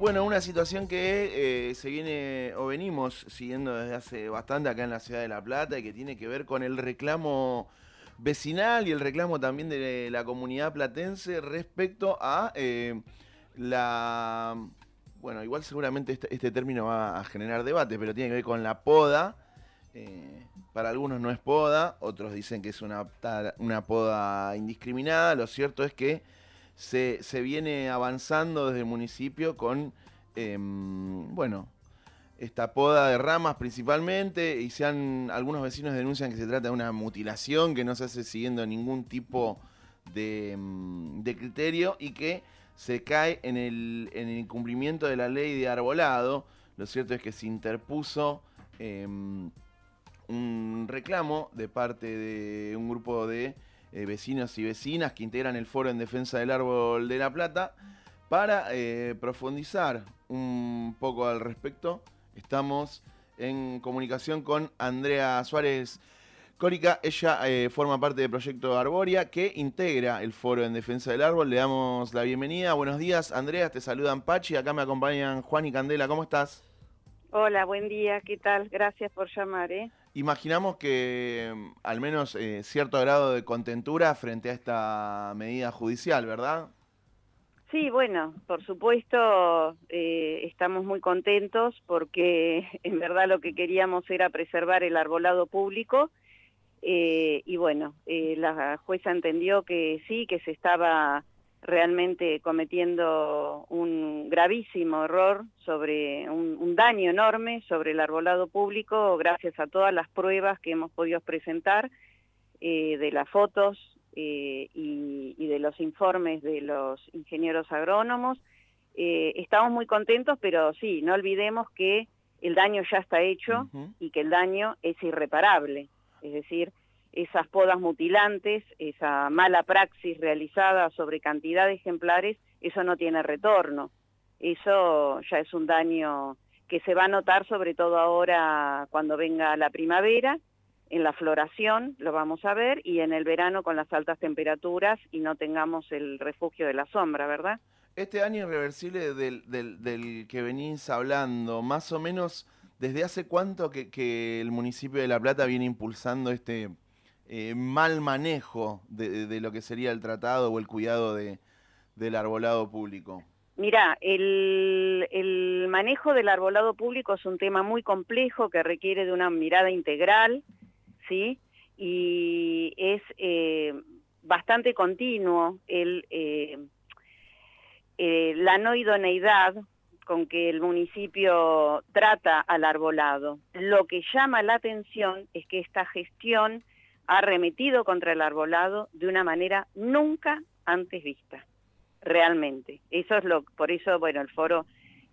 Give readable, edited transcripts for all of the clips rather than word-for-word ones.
Bueno, una situación que se viene o venimos siguiendo desde hace bastante acá en la ciudad de La Plata y que tiene que ver con el reclamo vecinal y el reclamo también de la comunidad platense respecto a la... Bueno, igual seguramente este término va a generar debate, pero tiene que ver con la poda. Para algunos no es poda, otros dicen que es una poda indiscriminada. Lo cierto es que se viene avanzando desde el municipio con, bueno, esta poda de ramas principalmente, y algunos vecinos denuncian que se trata de una mutilación que no se hace siguiendo ningún tipo de criterio y que se cae en el incumplimiento de la ley de arbolado. Lo cierto es que se interpuso un reclamo de parte de un grupo de vecinos y vecinas que integran el Foro en Defensa del Árbol de La Plata para profundizar un poco al respecto. Estamos en comunicación con Andrea Suárez Córica. Ella forma parte del proyecto Arboria que integra el Foro en Defensa del Árbol. Le damos la bienvenida. Buenos días, Andrea. Te saludan Pachi. Acá me acompañan Juan y Candela. ¿Cómo estás? Hola, buen día, ¿qué tal? Gracias por llamar, Imaginamos que al menos cierto grado de contentura frente a esta medida judicial, ¿verdad? Sí, bueno, por supuesto, estamos muy contentos porque en verdad lo que queríamos era preservar el arbolado público y bueno, la jueza entendió que sí, que se estaba realmente cometiendo un gravísimo error sobre un daño enorme sobre el arbolado público gracias a todas las pruebas que hemos podido presentar de las fotos y de los informes de los ingenieros agrónomos. Estamos muy contentos, pero sí, no olvidemos que el daño ya está hecho y que el daño es irreparable. Es decir, esas podas mutilantes, esa mala praxis realizada sobre cantidad de ejemplares, eso no tiene retorno. Eso ya es un daño que se va a notar sobre todo ahora cuando venga la primavera. En la floración lo vamos a ver y en el verano con las altas temperaturas y no tengamos el refugio de la sombra, ¿verdad? Este daño irreversible del que venís hablando, más o menos, ¿desde hace cuánto que el municipio de La Plata viene impulsando este mal manejo de lo que sería el tratado o el cuidado del arbolado público? Mirá, el manejo del arbolado público es un tema muy complejo que requiere de una mirada integral, ¿sí? Y es bastante continuo la no idoneidad con que el municipio trata al arbolado. Lo que llama la atención es que esta gestión ha arremetido contra el arbolado de una manera nunca antes vista, realmente. Por eso, bueno, el foro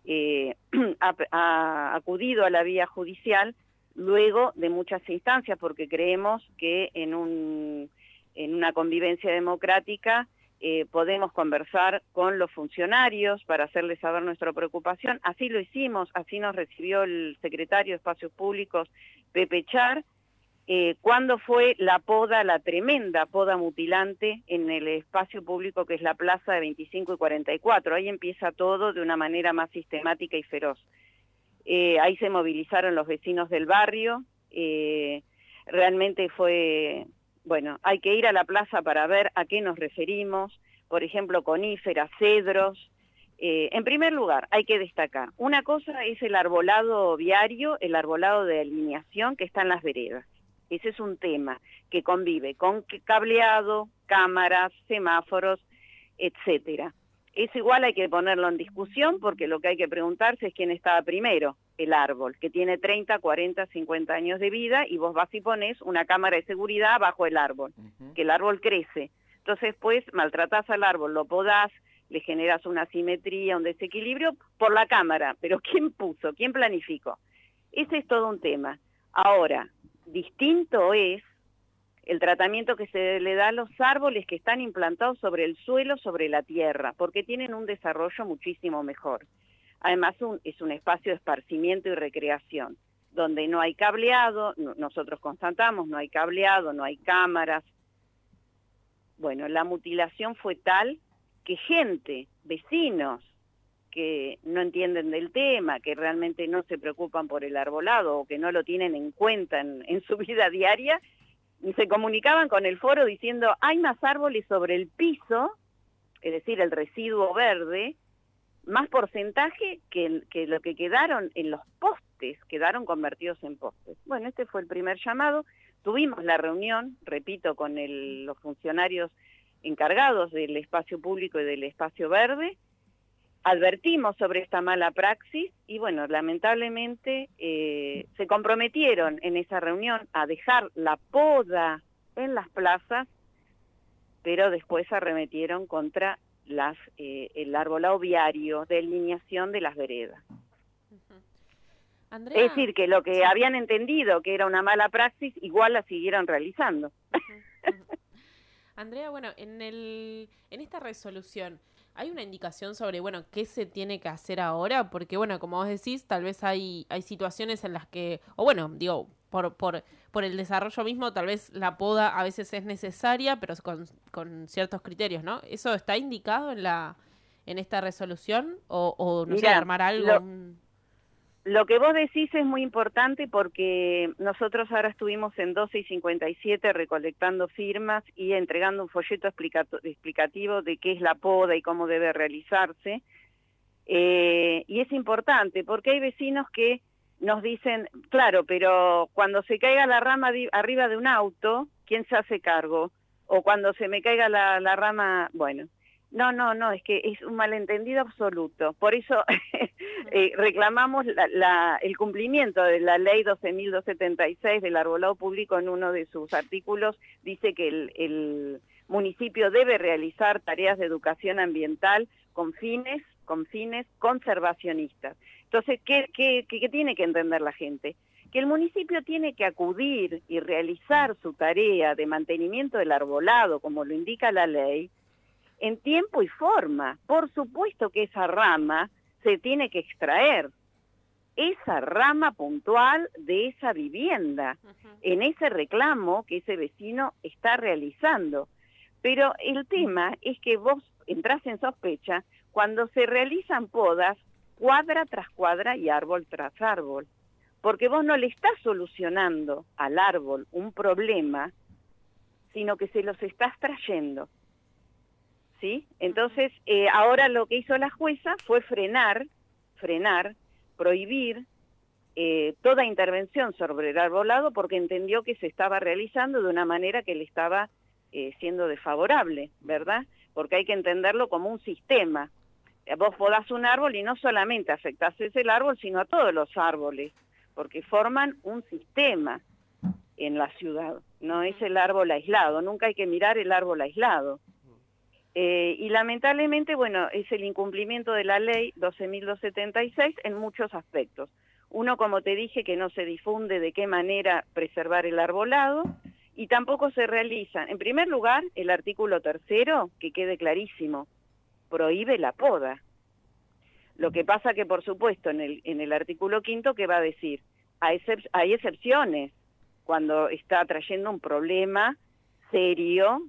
ha acudido a la vía judicial luego de muchas instancias, porque creemos que en una convivencia democrática podemos conversar con los funcionarios para hacerles saber nuestra preocupación. Así lo hicimos, así nos recibió el secretario de Espacios Públicos, Pepe Char, cuando fue la tremenda poda mutilante en el espacio público que es la plaza de 25 y 44. Ahí empieza todo de una manera más sistemática y feroz. Ahí se movilizaron los vecinos del barrio, realmente fue... Bueno, hay que ir a la plaza para ver a qué nos referimos, por ejemplo, coníferas, cedros. En primer lugar, hay que destacar, una cosa es el arbolado viario, el arbolado de alineación que está en las veredas. Ese es un tema que convive con cableado, cámaras, semáforos, etcétera. Eso igual hay que ponerlo en discusión porque lo que hay que preguntarse es quién estaba primero, el árbol, que tiene 30, 40, 50 años de vida y vos vas y pones una cámara de seguridad bajo el árbol, que el árbol crece. Entonces, pues, maltratás al árbol, lo podás, le generas una asimetría, un desequilibrio por la cámara. Pero ¿quién puso? ¿Quién planificó? Ese es todo un tema. Ahora, distinto es el tratamiento que se le da a los árboles que están implantados sobre el suelo, sobre la tierra, porque tienen un desarrollo muchísimo mejor. Además, es un espacio de esparcimiento y recreación, donde no hay cableado, nosotros constatamos, no hay cableado, no hay cámaras. Bueno, la mutilación fue tal que gente, vecinos, que no entienden del tema, que realmente no se preocupan por el arbolado o que no lo tienen en cuenta en su vida diaria, se comunicaban con el foro diciendo hay más árboles sobre el piso, es decir, el residuo verde, más porcentaje que lo que quedaron en los postes, quedaron convertidos en postes. Bueno, este fue el primer llamado. Tuvimos la reunión, repito, con los funcionarios encargados del espacio público y del espacio verde. Advertimos sobre esta mala praxis y, bueno, lamentablemente se comprometieron en esa reunión a dejar la poda en las plazas, pero después arremetieron contra el arbolado viario, delineación de las veredas. Andrea, es decir, que lo que habían entendido que era una mala praxis, igual la siguieron realizando. Andrea, bueno, en esta resolución, ¿hay una indicación sobre, bueno, qué se tiene que hacer ahora? Porque, bueno, como vos decís, tal vez hay situaciones en las que, o bueno, digo, por el desarrollo mismo, tal vez la poda a veces es necesaria, pero con ciertos criterios, ¿no? ¿Eso está indicado en esta resolución? ¿O no sé, armar algo? Lo que vos decís es muy importante porque nosotros ahora estuvimos en 12 y 57 recolectando firmas y entregando un folleto explicativo de qué es la poda y cómo debe realizarse. Y es importante porque hay vecinos que nos dicen, claro, pero cuando se caiga la rama arriba de un auto, ¿quién se hace cargo? O cuando se me caiga la rama, bueno. No, es que es un malentendido absoluto. Por eso reclamamos el cumplimiento de la ley 12.276 del arbolado público. En uno de sus artículos dice que el municipio debe realizar tareas de educación ambiental con fines conservacionistas. Entonces, ¿qué tiene que entender la gente? Que el municipio tiene que acudir y realizar su tarea de mantenimiento del arbolado, como lo indica la ley, en tiempo y forma. Por supuesto que esa rama se tiene que extraer, esa rama puntual de esa vivienda, en ese reclamo que ese vecino está realizando. Pero el tema es que vos entrás en sospecha cuando se realizan podas cuadra tras cuadra y árbol tras árbol, porque vos no le estás solucionando al árbol un problema, sino que se los estás trayendo. ¿Sí? Entonces, ahora lo que hizo la jueza fue frenar, prohibir toda intervención sobre el arbolado porque entendió que se estaba realizando de una manera que le estaba siendo desfavorable, ¿verdad? Porque hay que entenderlo como un sistema. Vos podás un árbol y no solamente afectás ese árbol, sino a todos los árboles, porque forman un sistema en la ciudad, no es el árbol aislado, nunca hay que mirar el árbol aislado. Y lamentablemente, bueno, es el incumplimiento de la ley 12.276 en muchos aspectos. Uno, como te dije, que no se difunde de qué manera preservar el arbolado y tampoco se realiza. En primer lugar, el artículo 3, que quede clarísimo, prohíbe la poda. Lo que pasa que, por supuesto, en el artículo 5, ¿qué va a decir? Hay excepciones cuando está trayendo un problema serio,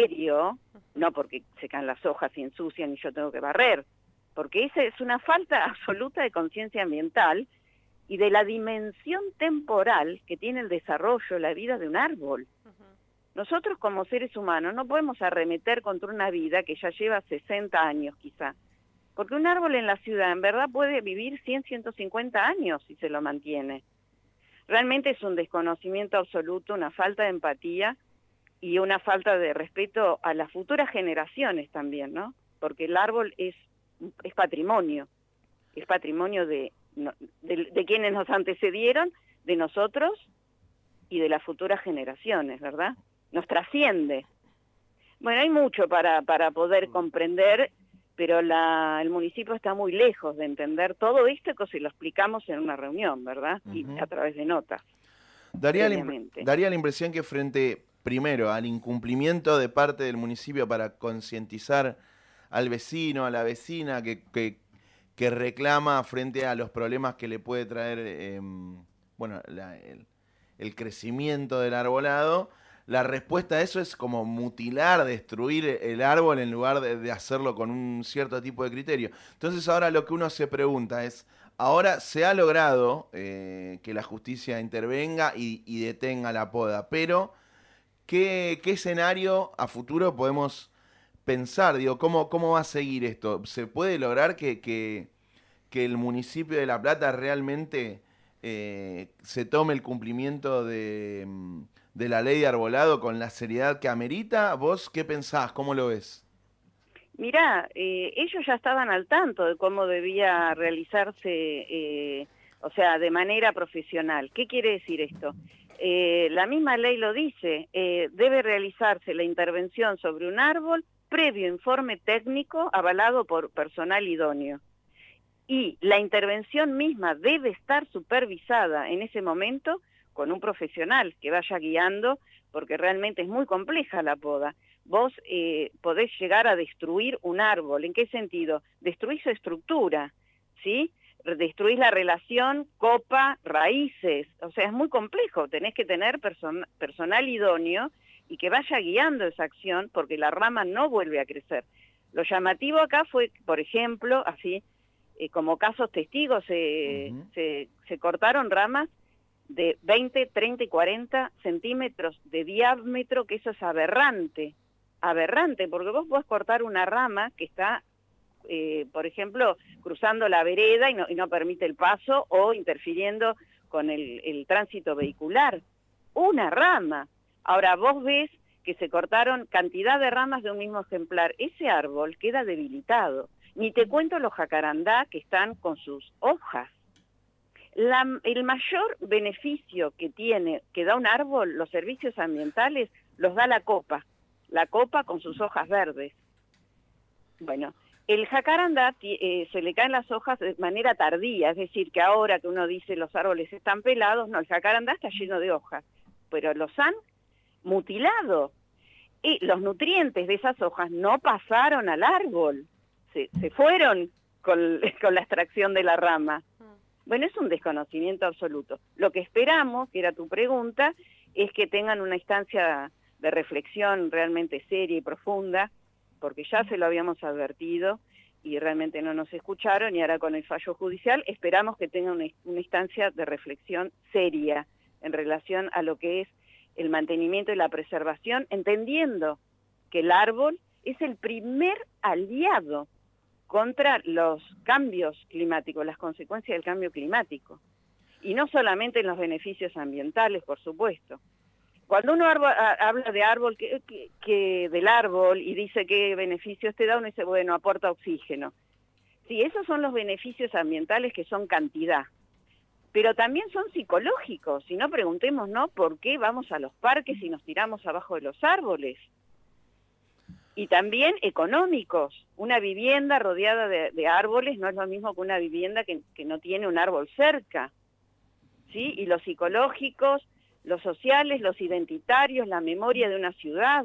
no porque se caen las hojas y ensucian y yo tengo que barrer, porque esa es una falta absoluta de conciencia ambiental y de la dimensión temporal que tiene el desarrollo, la vida de un árbol. Nosotros como seres humanos no podemos arremeter contra una vida que ya lleva 60 años quizá, porque un árbol en la ciudad en verdad puede vivir 100, 150 años si se lo mantiene. Realmente es un desconocimiento absoluto, una falta de empatía y una falta de respeto a las futuras generaciones también, ¿no? Porque el árbol es patrimonio de quienes nos antecedieron, de nosotros y de las futuras generaciones, ¿verdad? Nos trasciende. Bueno, hay mucho para poder comprender, pero el municipio está muy lejos de entender todo esto que se lo explicamos en una reunión, ¿verdad? Y a través de notas. Daría la impresión que frente, primero, al incumplimiento de parte del municipio para concientizar al vecino, a la vecina que reclama frente a los problemas que le puede traer el crecimiento del arbolado, la respuesta a eso es como mutilar, destruir el árbol en lugar de hacerlo con un cierto tipo de criterio. Entonces ahora lo que uno se pregunta es, ahora se ha logrado que la justicia intervenga y detenga la poda, pero ¿qué escenario a futuro podemos pensar? Digo, ¿cómo va a seguir esto? ¿Se puede lograr que el municipio de La Plata realmente se tome el cumplimiento de la ley de arbolado con la seriedad que amerita? ¿Vos qué pensás? ¿Cómo lo ves? Mirá, ellos ya estaban al tanto de cómo debía realizarse, o sea, de manera profesional. ¿Qué quiere decir esto? La misma ley lo dice, debe realizarse la intervención sobre un árbol previo informe técnico avalado por personal idóneo. Y la intervención misma debe estar supervisada en ese momento con un profesional que vaya guiando, porque realmente es muy compleja la poda. Vos podés llegar a destruir un árbol. ¿En qué sentido? Destruís su estructura, ¿sí? Destruís la relación copa-raíces. O sea, es muy complejo. Tenés que tener personal idóneo y que vaya guiando esa acción, porque la rama no vuelve a crecer. Lo llamativo acá fue, por ejemplo, así, como casos testigos, se cortaron ramas de 20, 30 y 40 centímetros de diámetro, que eso es aberrante, porque vos podés cortar una rama que está, por ejemplo, cruzando la vereda y no permite el paso o interfiriendo con el tránsito vehicular. Una rama. Ahora vos ves que se cortaron cantidad de ramas de un mismo ejemplar. Ese árbol queda debilitado. Ni te cuento los jacarandá que están con sus hojas. El mayor beneficio que da un árbol, los servicios ambientales, los da la copa con sus hojas verdes. Bueno, el jacarandá se le caen las hojas de manera tardía, es decir, que ahora que uno dice los árboles están pelados, no, el jacarandá está lleno de hojas, pero los han mutilado. Y los nutrientes de esas hojas no pasaron al árbol, se fueron con la extracción de la rama. Bueno, es un desconocimiento absoluto. Lo que esperamos, que era tu pregunta, es que tengan una instancia de reflexión realmente seria y profunda, porque ya se lo habíamos advertido y realmente no nos escucharon, y ahora con el fallo judicial esperamos que tengan una instancia de reflexión seria en relación a lo que es el mantenimiento y la preservación, entendiendo que el árbol es el primer aliado contra los cambios climáticos, las consecuencias del cambio climático. Y no solamente en los beneficios ambientales, por supuesto. Cuando uno habla de árbol, del árbol y dice qué beneficios te da, uno dice, bueno, aporta oxígeno. Sí, esos son los beneficios ambientales que son cantidad. Pero también son psicológicos. Si no, preguntémonos por qué vamos a los parques y nos tiramos abajo de los árboles. Y también económicos. Una vivienda rodeada de árboles no es lo mismo que una vivienda que no tiene un árbol cerca, ¿sí? Y los psicológicos, los sociales, los identitarios, la memoria de una ciudad.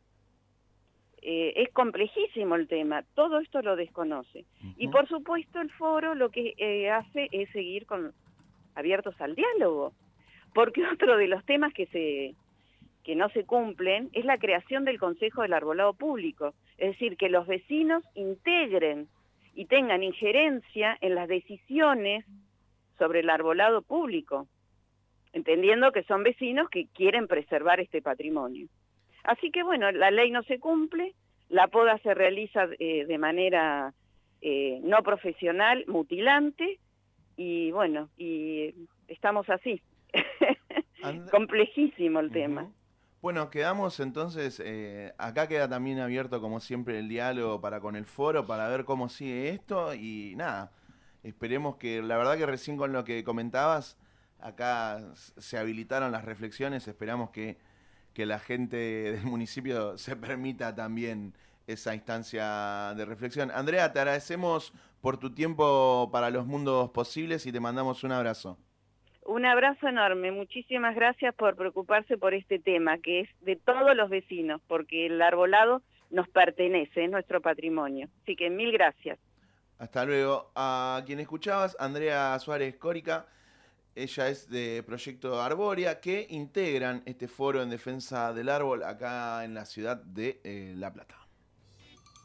Es complejísimo el tema. Todo esto lo desconoce. Y por supuesto el foro lo que hace es seguir abiertos al diálogo. Porque otro de los temas que no se cumplen es la creación del Consejo del Arbolado Público, es decir, que los vecinos integren y tengan injerencia en las decisiones sobre el arbolado público, entendiendo que son vecinos que quieren preservar este patrimonio. Así que bueno, la ley no se cumple, la poda se realiza de manera no profesional, mutilante, y bueno, y estamos así. Complejísimo el tema. Bueno, quedamos entonces, acá queda también abierto como siempre el diálogo para con el foro, para ver cómo sigue esto y nada, esperemos que, la verdad que recién con lo que comentabas, acá se habilitaron las reflexiones, esperamos que la gente del municipio se permita también esa instancia de reflexión. Andrea, te agradecemos por tu tiempo para los mundos posibles y te mandamos un abrazo. Un abrazo enorme, muchísimas gracias por preocuparse por este tema, que es de todos los vecinos, porque el arbolado nos pertenece, es nuestro patrimonio. Así que mil gracias. Hasta luego. A quien escuchabas, Andrea Suárez Córica, Ella es de Proyecto Arbórea, que integran este foro en defensa del árbol acá en la ciudad de La Plata.